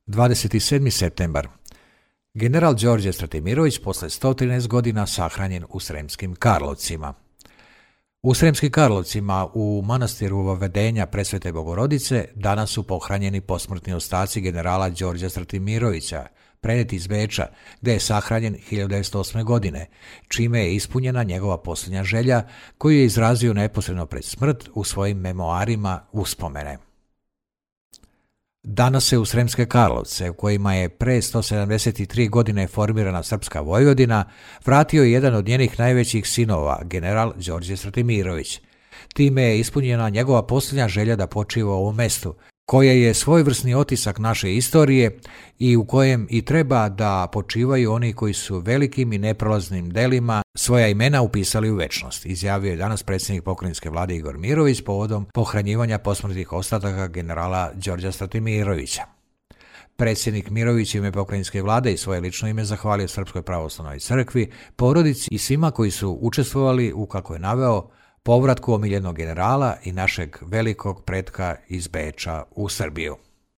27. septembar. General Đorđe Stratimirović posle 113 godina sahranjen u Sremskim Karlovcima. U Sremskim Karlovcima u manastiru Vavedenja Presvete Bogorodice danas su pohranjeni posmrtni ostaci generala Đorđa Stratimirovića, preneti iz Beča, gde je sahranjen 1908. godine, čime je ispunjena njegova posljednja želja koju je izrazio neposredno pred smrt u svojim memoarima uspomene. Danas se u Sremske Karlovce, u kojima je pre 173 godine formirana Srpska Vojvodina, vratio jedan od njenih najvećih sinova, general Đorđe Stratimirović. Time je ispunjena njegova posljednja želja da počiva u ovom mestu, koje je svojevrsni otisak naše istorije i u kojem i treba da počivaju oni koji su velikim i neprolaznim delima svoja imena upisali u večnost, izjavio je danas predsjednik pokrajinske vlade Igor Mirović povodom pohranjivanja posmrtnih ostataka generala Đorđa Stratimirovića. Predsjednik Mirović u ime pokrajinske vlade i svoje lično ime zahvalio Srpskoj pravoslavnoj crkvi, porodici i svima koji su učestvovali u, kako je naveo, povratku omiljenog generala i našeg velikog pretka iz Beča u Srbiju.